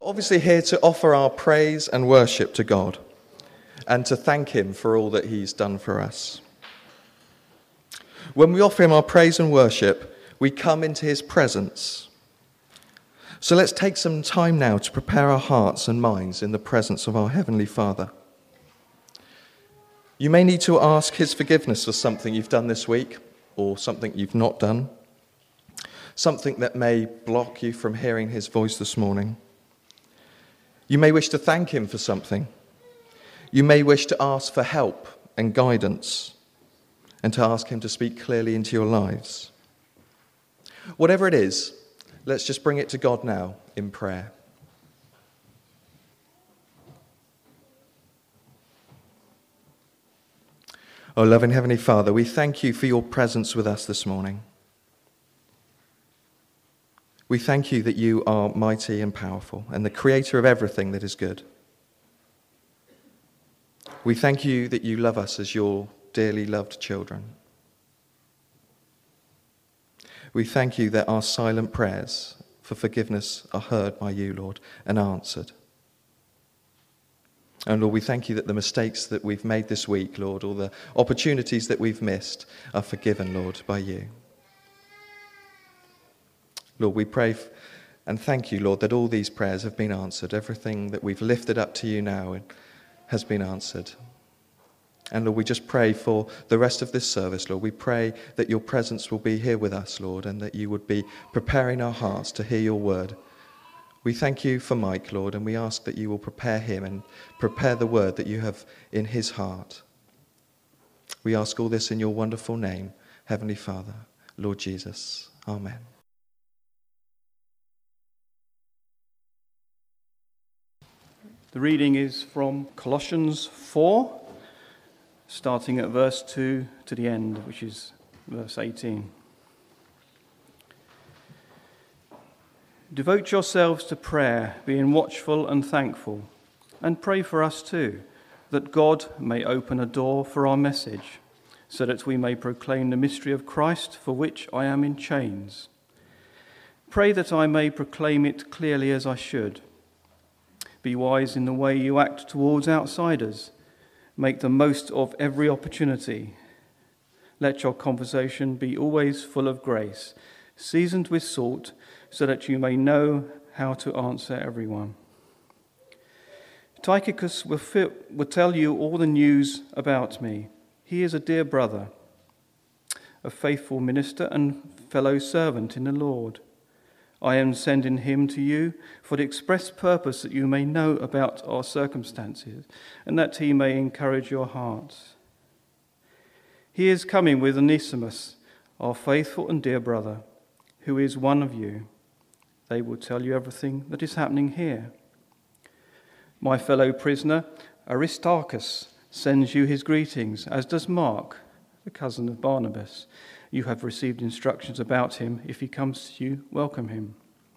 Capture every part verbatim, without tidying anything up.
obviously here to offer our praise and worship to God and to thank him for all that he's done for us. When we offer him our praise and worship, we come into his presence. So let's take some time now to prepare our hearts and minds in the presence of our Heavenly Father. You may need to ask his forgiveness for something you've done this week or something you've not done, something that may block you from hearing his voice this morning. You may wish to thank him for something. You may wish to ask for help and guidance and to ask him to speak clearly into your lives. Whatever it is, let's just bring it to God now in prayer. Oh, loving Heavenly Father, we thank you for your presence with us this morning. We thank you that you are mighty and powerful and the creator of everything that is good. We thank you that you love us as your dearly loved children. We thank you that our silent prayers for forgiveness are heard by you, Lord, and answered. And Lord, we thank you that the mistakes that we've made this week, Lord, or the opportunities that we've missed are forgiven, Lord, by you. Lord, we pray and thank you, Lord, that all these prayers have been answered. Everything that we've lifted up to you now has been answered. And Lord, we just pray for the rest of this service, Lord. We pray that your presence will be here with us, Lord, and that you would be preparing our hearts to hear your word. We thank you for Mike, Lord, and we ask that you will prepare him and prepare the word that you have in his heart. We ask all this in your wonderful name, Heavenly Father, Lord Jesus. Amen. The reading is from Colossians four, starting at verse two to the end, which is verse eighteen. Devote yourselves to prayer, being watchful and thankful, and pray for us too, that God may open a door for our message, so that we may proclaim the mystery of Christ, for which I am in chains. Pray that I may proclaim it clearly as I should. Be wise in the way you act towards outsiders. Make the most of every opportunity. Let your conversation be always full of grace, seasoned with salt, so that you may know how to answer everyone. Tychicus will, fi- will tell you all the news about me. He is a dear brother, a faithful minister and fellow servant in the Lord. I am sending him to you for the express purpose that you may know about our circumstances and that he may encourage your hearts. He is coming with Onesimus, our faithful and dear brother, who is one of you. They will tell you everything that is happening here. My fellow prisoner, Aristarchus, sends you his greetings, as does Mark, the cousin of Barnabas. You have received instructions about him. If he comes to you, welcome him.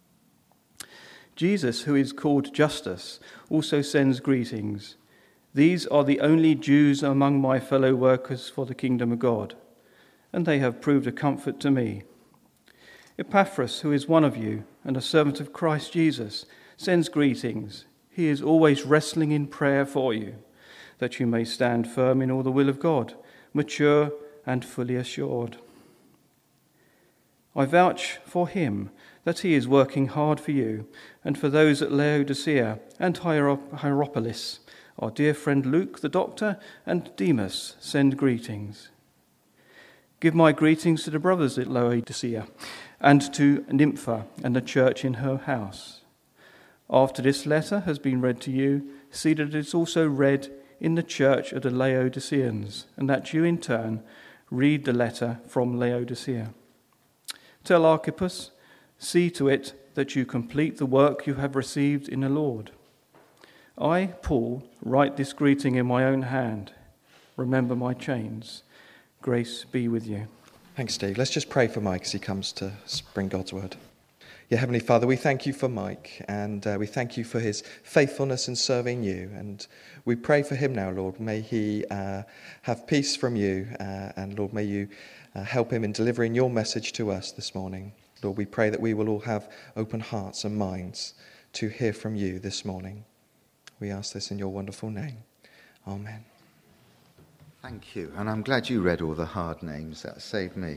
Jesus, who is called Justus, also sends greetings. These are the only Jews among my fellow workers for the kingdom of God, and they have proved a comfort to me. Epaphras, who is one of you and a servant of Christ Jesus, sends greetings. He is always wrestling in prayer for you, that you may stand firm in all the will of God, mature and fully assured. I vouch for him that he is working hard for you and for those at Laodicea and Hierapolis. Our dear friend Luke, the doctor, and Demas send greetings. Give my greetings to the brothers at Laodicea and to Nympha and the church in her house. After this letter has been read to you, see that it is also read in the church of the Laodiceans, and that you in turn read the letter from Laodicea. Tell Archippus, see to it that you complete the work you have received in the Lord. I, Paul, write this greeting in my own hand. Remember my chains. Grace be with you. Thanks, Steve. Let's just pray for Mike as he comes to bring God's word. Yeah, Heavenly Father, we thank you for Mike, and uh, we thank you for his faithfulness in serving you. And we pray for him now, Lord. May he uh, have peace from you, uh, and Lord, may you uh, help him in delivering your message to us this morning. Lord, we pray that we will all have open hearts and minds to hear from you this morning. We ask this in your wonderful name. Amen. Thank you. And I'm glad you read all the hard names. That saved me.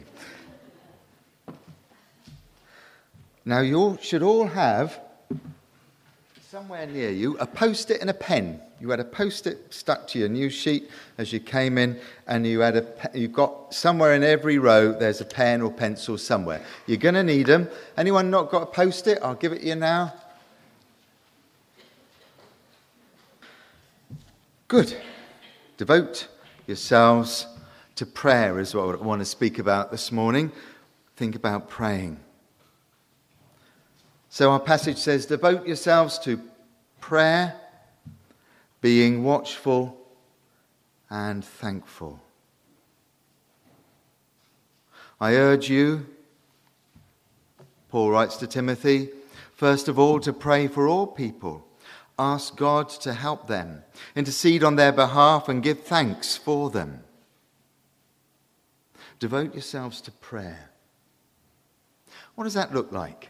Now, you all should all have, somewhere near you, a post-it and a pen. You had a post-it stuck to your news sheet as you came in, and you had a you've got somewhere in every row there's a pen or pencil somewhere. You're going to need them. Anyone not got a post-it? I'll give it to you now. Good. Devote yourselves to prayer is what I want to speak about this morning. Think about praying. So our passage says, devote yourselves to prayer, being watchful and thankful. I urge you, Paul writes to Timothy, first of all to pray for all people. Ask God to help them, intercede on their behalf and give thanks for them. Devote yourselves to prayer. What does that look like?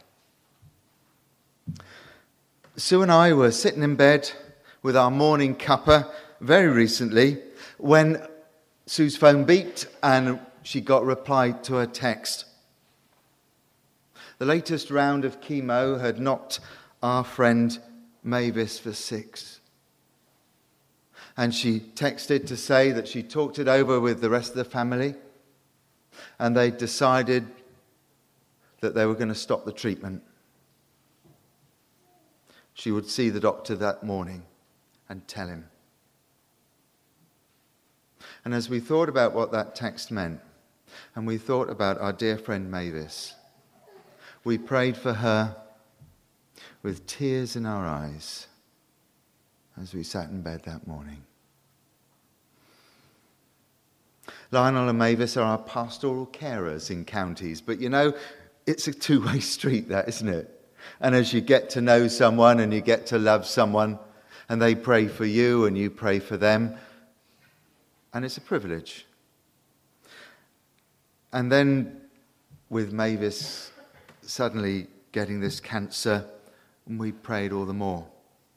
Sue and I were sitting in bed with our morning cuppa very recently when Sue's phone beeped and she got a reply to her text. The latest round of chemo had knocked our friend Mavis for six. And she texted to say that she talked it over with the rest of the family and they decided that they were going to stop the treatment. She would see the doctor that morning and tell him. And as we thought about what that text meant, and we thought about our dear friend Mavis, we prayed for her with tears in our eyes as we sat in bed that morning. Lionel and Mavis are our pastoral carers in counties, but you know, it's a two-way street, that, isn't it? And as you get to know someone and you get to love someone and they pray for you and you pray for them, and it's a privilege. And then with Mavis suddenly getting this cancer, we prayed all the more.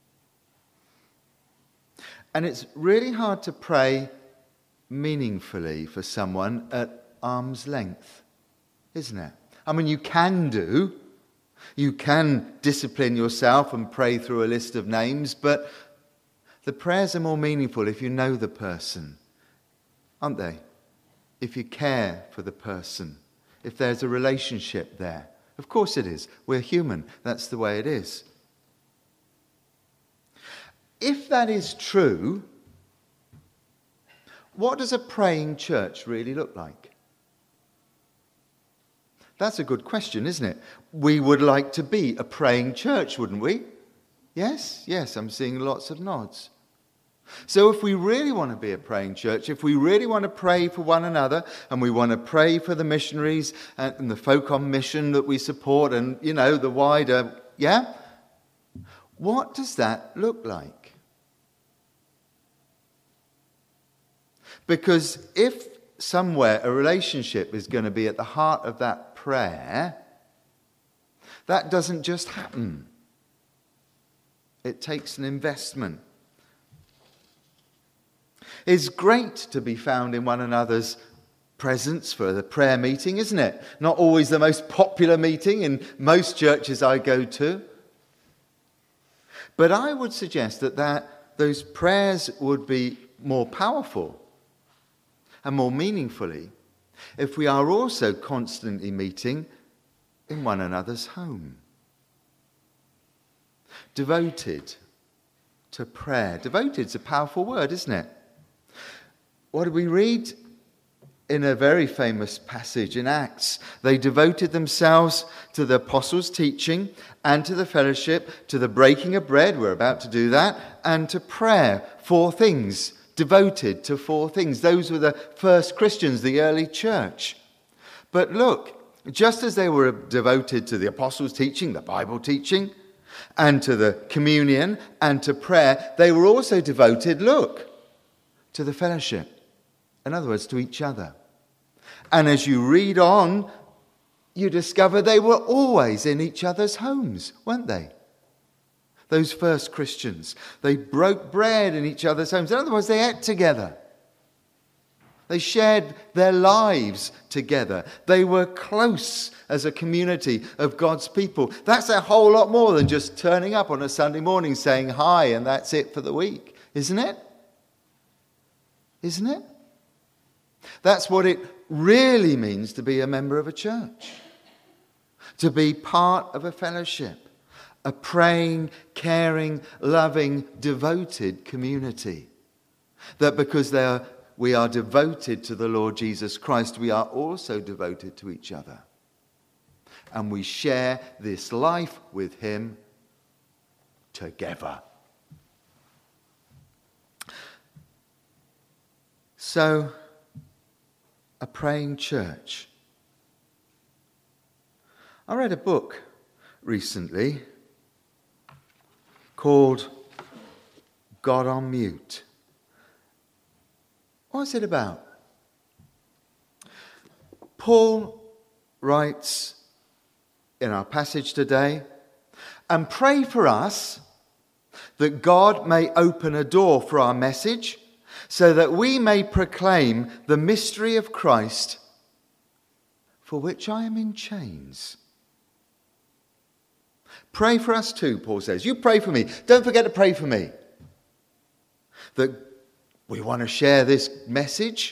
And it's really hard to pray meaningfully for someone at arm's length, isn't it? I mean, you can do. You can discipline yourself and pray through a list of names, but the prayers are more meaningful if you know the person, aren't they? If you care for the person, if there's a relationship there. Of course it is. We're human. That's the way it is. If that is true, what does a praying church really look like? That's a good question, isn't it? We would like to be a praying church, wouldn't we? Yes, yes, I'm seeing lots of nods. So if we really want to be a praying church, if we really want to pray for one another, and we want to pray for the missionaries and the folk on mission that we support, and, you know, the wider, yeah? What does that look like? Because if somewhere a relationship is going to be at the heart of that prayer, that doesn't just happen. It takes an investment. It's great to be found in one another's presence for the prayer meeting, isn't it? Not always the most popular meeting in most churches I go to. But I would suggest that, that those prayers would be more powerful and more meaningfully if we are also constantly meeting in one another's home. Devoted to prayer. Devoted is a powerful word, isn't it? What do we read? In a very famous passage in Acts, they devoted themselves to the apostles' teaching and to the fellowship, to the breaking of bread, we're about to do that, and to prayer. Four things. Devoted to four things. Those were the first Christians, the early church. But look, just as they were devoted to the apostles' teaching, the Bible teaching, and to the communion and to prayer, they were also devoted, look, to the fellowship. In other words, to each other. And as you read on, you discover they were always in each other's homes, weren't they? Those first Christians, they broke bread in each other's homes. In other words, they ate together. They shared their lives together. They were close as a community of God's people. That's a whole lot more than just turning up on a Sunday morning saying hi and that's it for the week, isn't it? Isn't it? That's what it really means to be a member of a church. To be part of a fellowship. A praying, caring, loving, devoted community. That because they are, we are devoted to the Lord Jesus Christ, we are also devoted to each other. And we share this life with him together. So, a praying church. I read a book recently called God on Mute. What's it about? Paul writes in our passage today, and pray for us that God may open a door for our message so that we may proclaim the mystery of Christ, for which I am in chains. Pray for us too, Paul says. You pray for me. Don't forget to pray for me. That we want to share this message.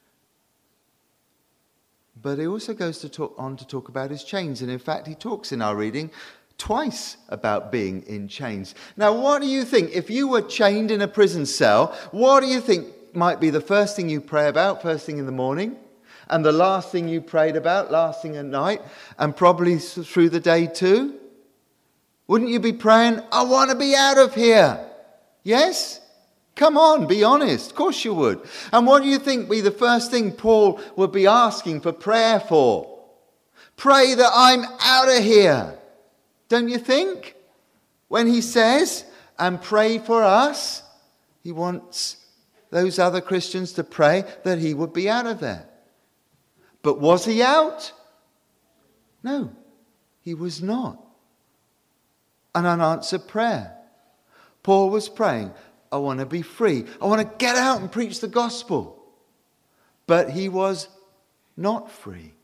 But he also goes to talk on to talk about his chains. And in fact, he talks in our reading twice about being in chains. Now, what do you think? If you were chained in a prison cell, what do you think might be the first thing you pray about, first thing in the morning? And the last thing you prayed about, last thing at night? And probably through the day too? Wouldn't you be praying, I want to be out of here? Yes? Come on, be honest. Of course you would. And what do you think be the first thing Paul would be asking for prayer for? Pray that I'm out of here. Don't you think? When he says, and pray for us, he wants those other Christians to pray that he would be out of there. But was he out? No, he was not. An unanswered prayer. Paul was praying, I want to be free. I want to get out and preach the gospel. But he was not free.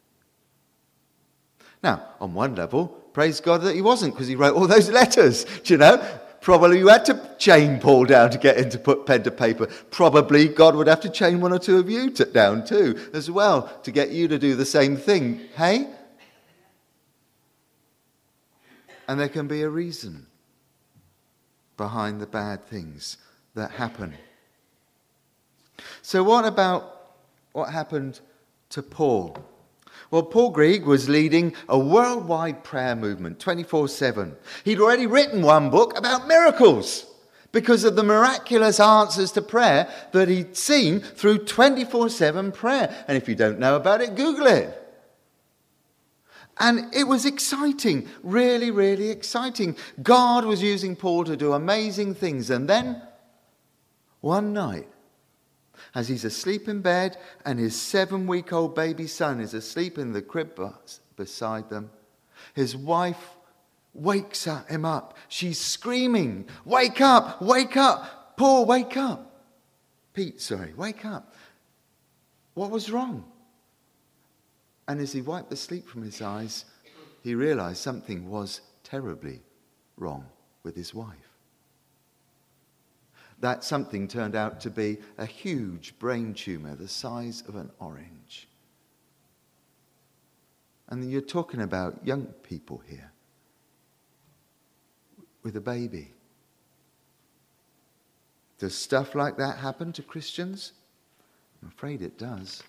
Now, on one level, praise God that he wasn't, because he wrote all those letters, do you know? Probably you had to chain Paul down to get him to put pen to paper. Probably God would have to chain one or two of you to, down too, as well, to get you to do the same thing. Hey? And there can be a reason behind the bad things that happen. So what about what happened to Paul? Well, Paul Greig was leading a worldwide prayer movement, twenty-four seven. He'd already written one book about miracles because of the miraculous answers to prayer that he'd seen through twenty-four seven prayer. And if you don't know about it, Google it. And it was exciting, really, really exciting. God was using Paul to do amazing things. And then, one night, as he's asleep in bed and his seven-week-old baby son is asleep in the crib beside them, his wife wakes him up. She's screaming, wake up, wake up. Paul, wake up. Pete, sorry, wake up. What was wrong? And as he wiped the sleep from his eyes, he realized something was terribly wrong with his wife. That something turned out to be a huge brain tumor the size of an orange. And you're talking about young people here with a baby. Does stuff like that happen to Christians? I'm afraid it does.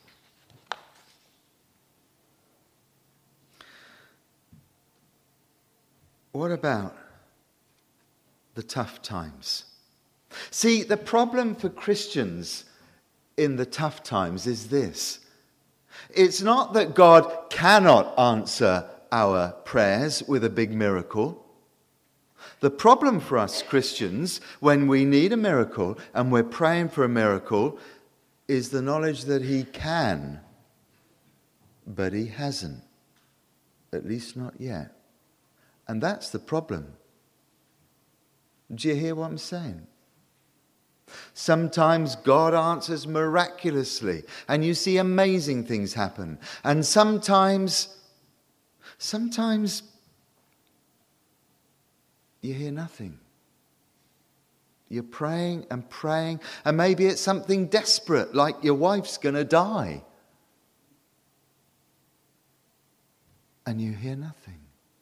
What about the tough times? See, the problem for Christians in the tough times is this. It's not that God cannot answer our prayers with a big miracle. The problem for us Christians, when we need a miracle and we're praying for a miracle, is the knowledge that he can, but he hasn't. At least not yet. And that's the problem. Do you hear what I'm saying? Sometimes God answers miraculously and you see amazing things happen. And sometimes, sometimes you hear nothing. You're praying and praying, and maybe it's something desperate, like your wife's going to die. And you hear nothing.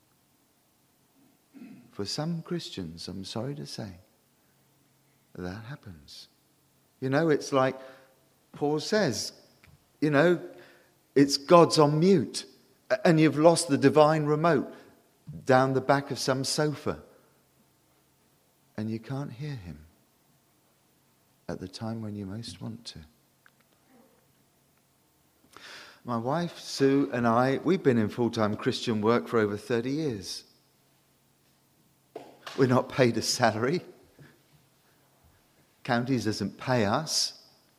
For some Christians, I'm sorry to say, that happens. You know, it's like Paul says, you know, it's God's on mute, and you've lost the divine remote down the back of some sofa. And you can't hear him at the time when you most want to. My wife, Sue, and I, we've been in full-time Christian work for over thirty years. We're not paid a salary. Counties doesn't pay us.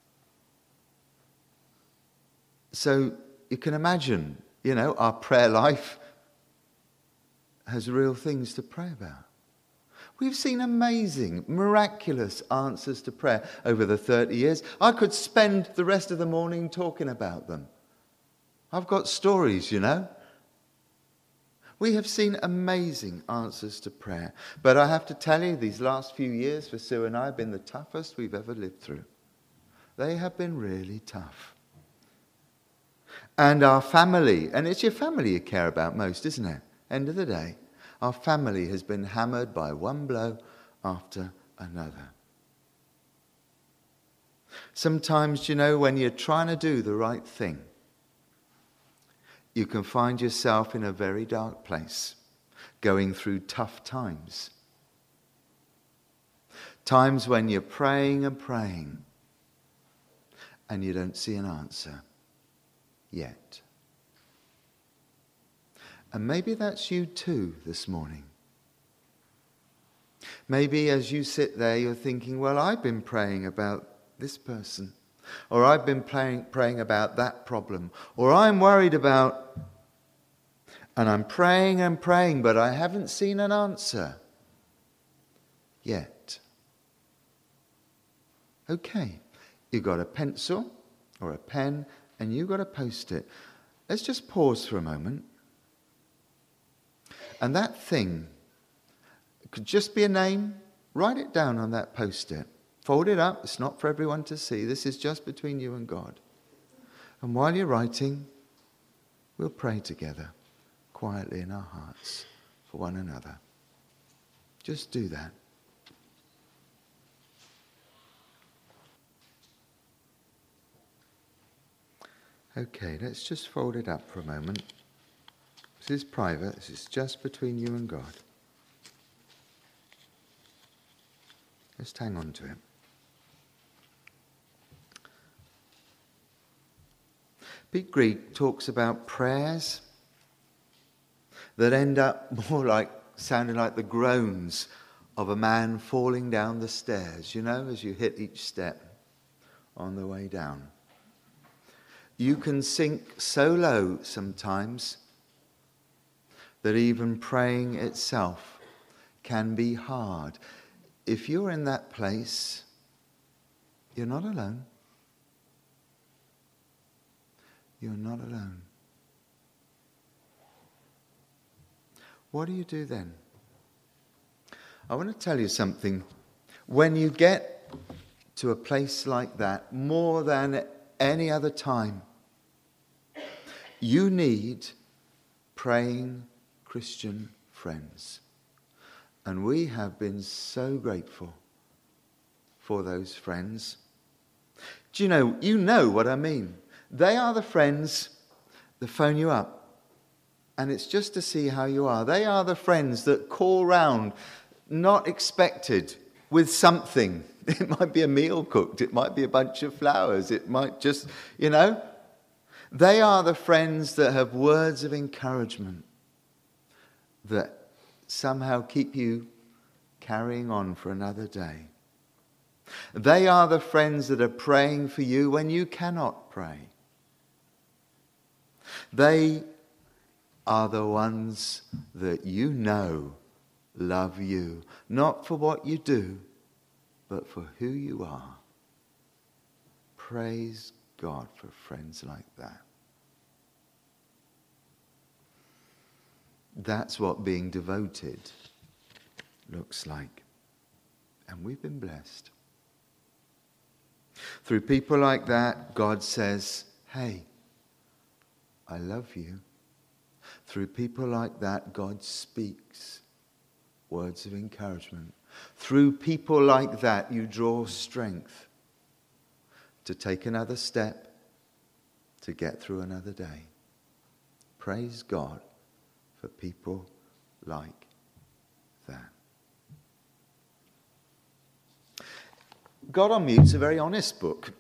So you can imagine, you know, our prayer life has real things to pray about. We've seen amazing, miraculous answers to prayer over the thirty years. I could spend the rest of the morning talking about them. I've got stories, you know. We have seen amazing answers to prayer. But I have to tell you, these last few years for Sue and I have been the toughest we've ever lived through. They have been really tough. And our family, and it's your family you care about most, isn't it? End of the day. Our family has been hammered by one blow after another. Sometimes, you know, when you're trying to do the right thing, you can find yourself in a very dark place, going through tough times. Times when you're praying and praying, and you don't see an answer yet. And maybe that's you too this morning. Maybe as you sit there, you're thinking, well, I've been praying about this person, or I've been praying, praying about that problem, or I'm worried about, and I'm praying and praying, but I haven't seen an answer yet. Okay, you got a pencil or a pen, and you got a post-it. Let's just pause for a moment. And that thing could just be a name. Write it down on that post-it. Fold it up. It's not for everyone to see. This is just between you and God. And while you're writing, we'll pray together, quietly in our hearts, for one another. Just do that. Okay, let's just fold it up for a moment. This is private. This is just between you and God. Just hang on to it. Pete Greig talks about prayers that end up more like sounding like the groans of a man falling down the stairs, you know, as you hit each step on the way down. You can sink so low sometimes that even praying itself can be hard. If you're in that place, you're not alone. You're not alone. What do you do then? I want to tell you something. When you get to a place like that, more than any other time, you need praying Christian friends. And we have been so grateful for those friends. Do you know, you know what I mean. They are the friends that phone you up, and it's just to see how you are. They are the friends that call round, not expected, with something. It might be a meal cooked, it might be a bunch of flowers, it might just, you know. They are the friends that have words of encouragement that somehow keep you carrying on for another day. They are the friends that are praying for you when you cannot pray. They are the ones that you know love you, not for what you do, but for who you are. Praise God for friends like that. That's what being devoted looks like. And we've been blessed. Through people like that, God says, hey, I love you. Through people like that, God speaks words of encouragement. Through people like that, you draw strength to take another step, to get through another day. Praise God for people like that. God on Mute's a very honest book.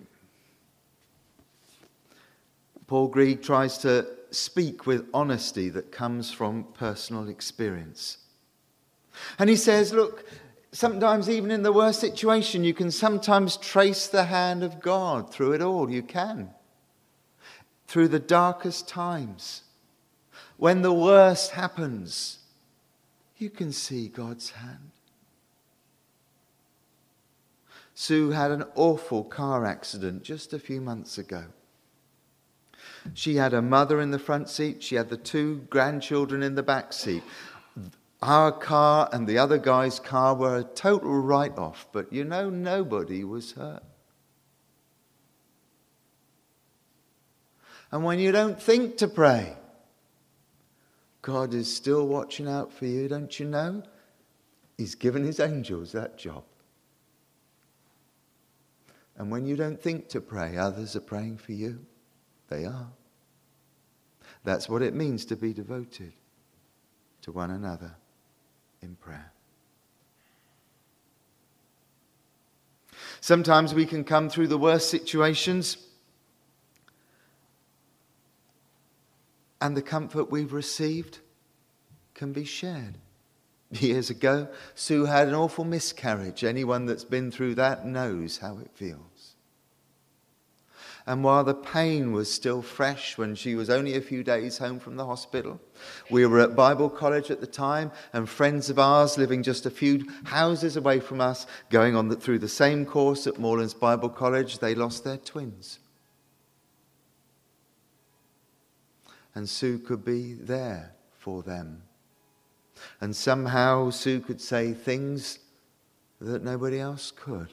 Paul Greig tries to speak with honesty that comes from personal experience. And he says, look, sometimes even in the worst situation, you can sometimes trace the hand of God through it all. You can. Through the darkest times. When the worst happens, you can see God's hand. Sue had an awful car accident just a few months ago. She had her mother in the front seat. She had the two grandchildren in the back seat. Our car and the other guy's car were a total write-off, but you know, nobody was hurt. And when you don't think to pray, God is still watching out for you, don't you know? He's given his angels that job. And when you don't think to pray, others are praying for you. They are. That's what it means to be devoted to one another in prayer. Sometimes we can come through the worst situations, and the comfort we've received can be shared. Years ago, Sue had an awful miscarriage. Anyone that's been through that knows how it feels. And while the pain was still fresh when she was only a few days home from the hospital, we were at Bible college at the time, and friends of ours living just a few houses away from us, going on the, through the same course at Moorlands Bible College, they lost their twins. And Sue could be there for them. And somehow Sue could say things that nobody else could.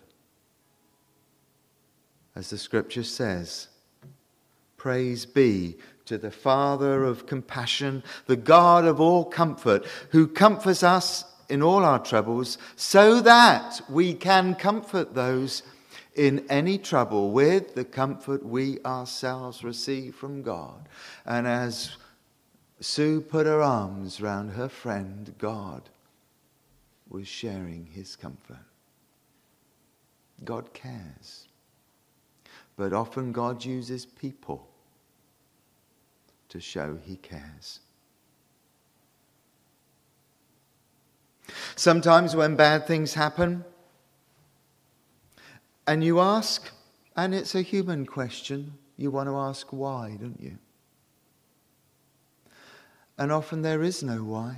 As the scripture says, praise be to the Father of compassion, the God of all comfort, who comforts us in all our troubles, so that we can comfort those in any trouble with the comfort we ourselves receive from God. And as Sue put her arms round her friend, God was sharing his comfort. God cares. But often God uses people to show he cares. Sometimes when bad things happen, and you ask, and it's a human question, you want to ask why, don't you? And often there is no why.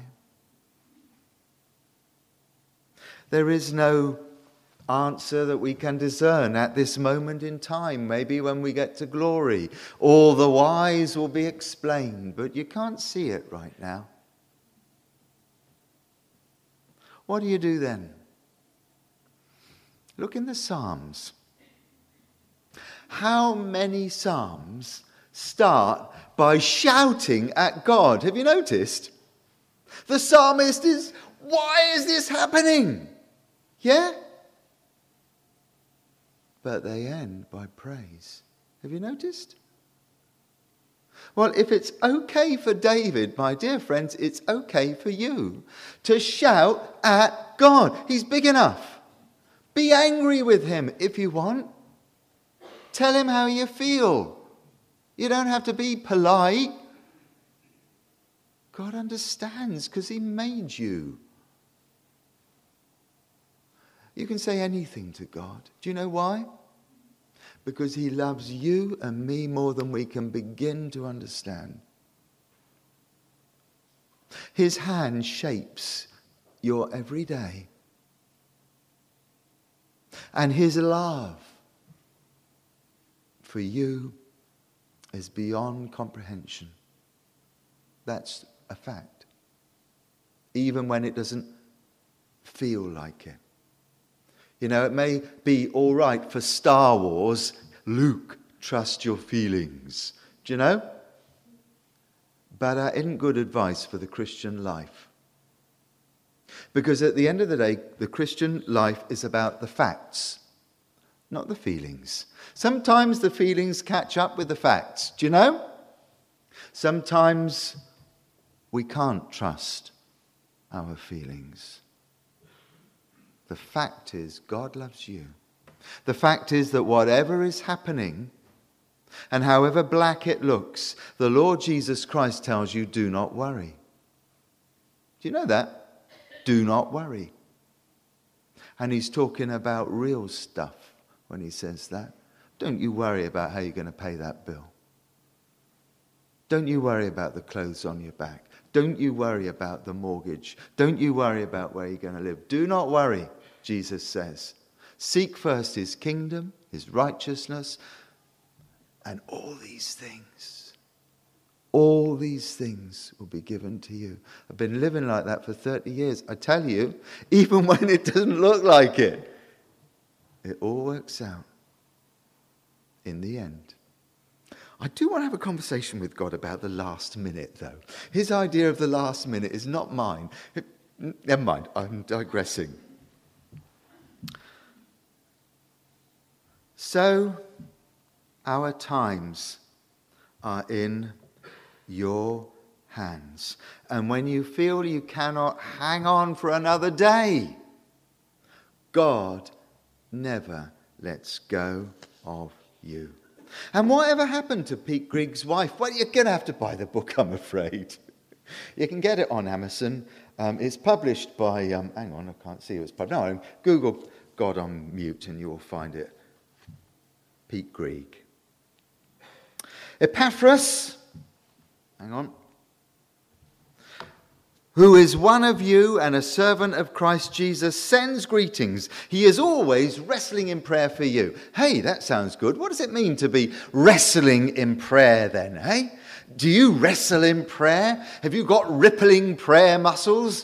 There is no answer that we can discern at this moment in time. Maybe when we get to glory, all the whys will be explained, but you can't see it right now. What do you do then? Look in the Psalms. How many Psalms start by shouting at God? Have you noticed? The psalmist is, why is this happening? Yeah? But they end by praise. Have you noticed? Well, if it's okay for David, my dear friends, it's okay for you to shout at God. He's big enough. Be angry with him if you want. Tell him how you feel. You don't have to be polite. God understands because he made you. You can say anything to God. Do you know why? Because he loves you and me more than we can begin to understand. His hand shapes your every day. And his love for you is beyond comprehension. That's a fact. Even when it doesn't feel like it. You know, it may be all right for Star Wars, Luke, trust your feelings. Do you know? But that isn't good advice for the Christian life. Because at the end of the day, the Christian life is about the facts, not the feelings. Sometimes the feelings catch up with the facts. Do you know? Sometimes we can't trust our feelings. The fact is, God loves you. The fact is that whatever is happening, and however black it looks, the Lord Jesus Christ tells you, do not worry. Do you know that? Do not worry. And he's talking about real stuff when he says that. Don't you worry about how you're going to pay that bill. Don't you worry about the clothes on your back. Don't you worry about the mortgage. Don't you worry about where you're going to live. Do not worry, Jesus says. Seek first his kingdom, his righteousness, and all these things, all these things will be given to you. I've been living like that for thirty years. I tell you, even when it doesn't look like it, it all works out in the end. I do want to have a conversation with God about the last minute, though. His idea of the last minute is not mine. Never mind, I'm digressing. So, our times are in your hands. And when you feel you cannot hang on for another day, God never lets go of you. And whatever happened to Pete Greig's wife? Well, you're going to have to buy the book, I'm afraid. You can get it on Amazon. Um, it's published by, um, hang on, I can't see who it's published. No, Google God on Mute and you'll find it. Pete Greig. Epaphras, hang on, who is one of you and a servant of Christ Jesus, sends greetings. He is always wrestling in prayer for you. Hey, that sounds good. What does it mean to be wrestling in prayer then, hey? Do you wrestle in prayer? Have you got rippling prayer muscles?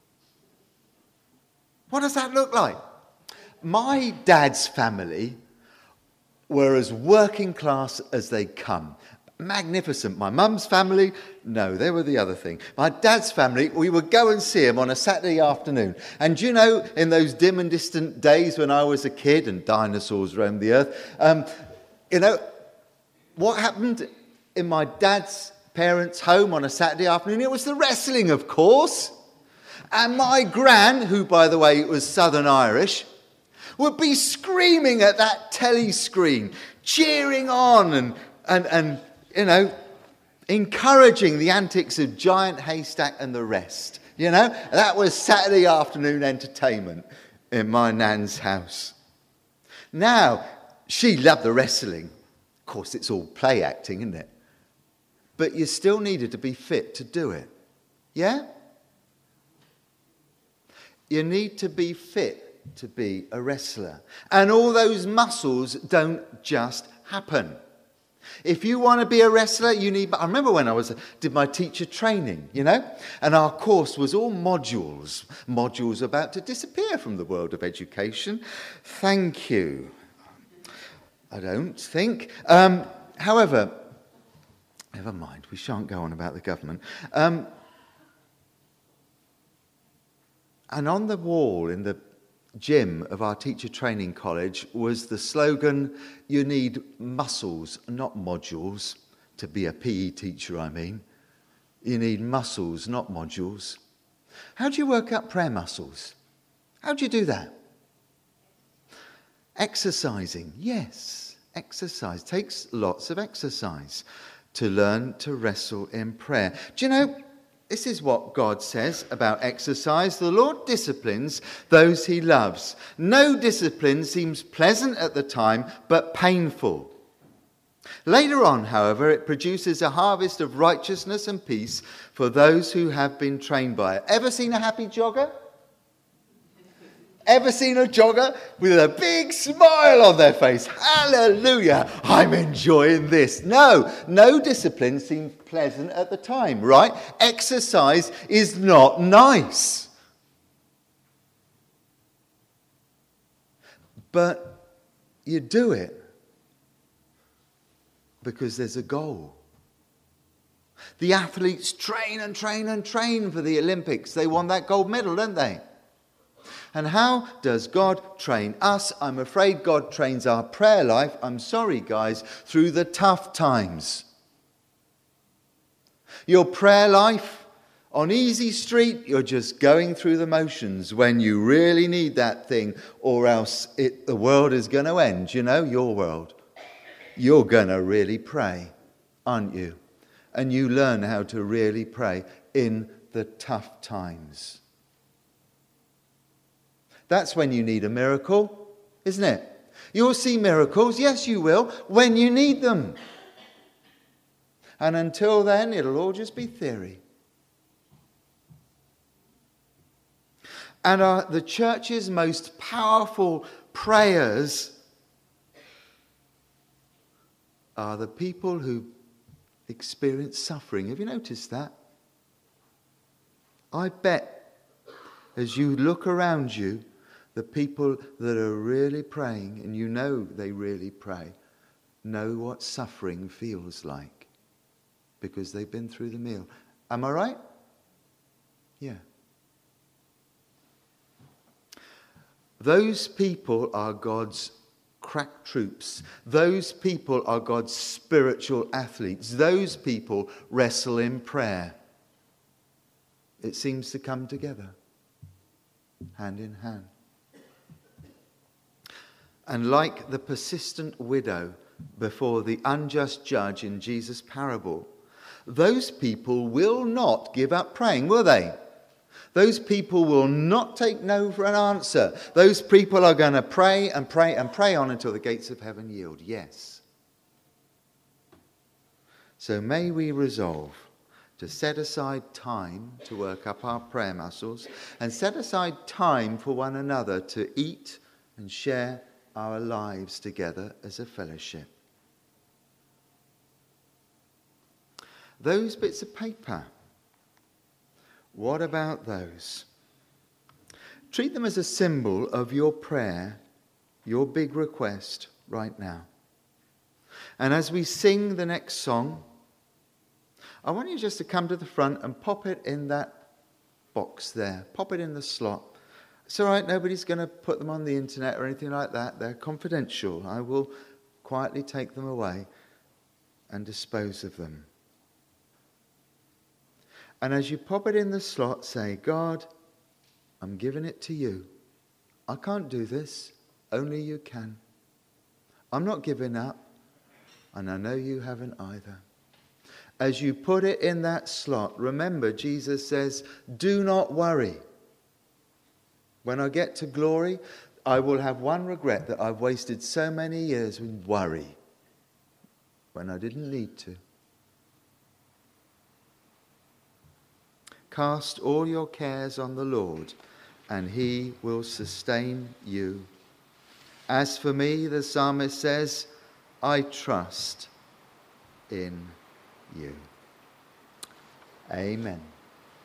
What does that look like? My dad's family were as working class as they come. Magnificent. My mum's family, no, they were the other thing. My dad's family, we would go and see him on a Saturday afternoon. And you know, in those dim and distant days when I was a kid and dinosaurs roamed the earth, um, you know, what happened in my dad's parents' home on a Saturday afternoon? It was the wrestling, of course. And my gran, who, by the way, was Southern Irish, would be screaming at that telly screen, cheering on and, and, and you know, encouraging the antics of Giant Haystack and the rest. You know, that was Saturday afternoon entertainment in my nan's house. Now, she loved the wrestling. Of course, it's all play acting, isn't it? But you still needed to be fit to do it. Yeah? You need to be fit to be a wrestler. And all those muscles don't just happen. If you want to be a wrestler, you need... I remember when I was did my teacher training, you know, and our course was all modules. Modules about to disappear from the world of education. Thank you. I don't think. Um, however, never mind, we shan't go on about the government. Um, and on the wall in the gym of our teacher training college was the slogan, you need muscles, not modules, to be a P E teacher, I mean. You need muscles, not modules. How do you work up prayer muscles? How do you do that? Exercising, yes, exercise. Takes lots of exercise to learn to wrestle in prayer. Do you know, this is what God says about exercise. The Lord disciplines those he loves. No discipline seems pleasant at the time, but painful. Later on, however, it produces a harvest of righteousness and peace for those who have been trained by it. Ever seen a happy jogger? Ever seen a jogger with a big smile on their face? Hallelujah, I'm enjoying this. No, no discipline seems pleasant at the time, right? Exercise is not nice. But you do it because there's a goal. The athletes train and train and train for the Olympics. They won that gold medal, don't they? And how does God train us? I'm afraid God trains our prayer life, I'm sorry guys, through the tough times. Your prayer life, on easy street, you're just going through the motions when you really need that thing, or else it, the world is going to end, you know, your world. You're going to really pray, aren't you? And you learn how to really pray in the tough times. That's when you need a miracle, isn't it? You'll see miracles, yes you will, when you need them. And until then, it'll all just be theory. And our, the church's most powerful prayers are the people who experience suffering. Have you noticed that? I bet as you look around you, the people that are really praying, and you know they really pray, know what suffering feels like because they've been through the meal. Am I right? Yeah. Those people are God's crack troops. Those people are God's spiritual athletes. Those people wrestle in prayer. It seems to come together, hand in hand. And like the persistent widow before the unjust judge in Jesus' parable, those people will not give up praying, will they? Those people will not take no for an answer. Those people are going to pray and pray and pray on until the gates of heaven yield. Yes. So may we resolve to set aside time to work up our prayer muscles and set aside time for one another to eat and share our lives together as a fellowship. Those bits of paper, what about those? Treat them as a symbol of your prayer, your big request right now. And as we sing the next song, I want you just to come to the front and pop it in that box there. Pop it in the slot. It's all right, nobody's going to put them on the internet or anything like that. They're confidential. I will quietly take them away and dispose of them. And as you pop it in the slot, say, God, I'm giving it to you. I can't do this. Only you can. I'm not giving up. And I know you haven't either. As you put it in that slot, remember Jesus says, do not worry. When I get to glory, I will have one regret, that I've wasted so many years with worry when I didn't need to. Cast all your cares on the Lord, and he will sustain you. As for me, the psalmist says, I trust in you. Amen.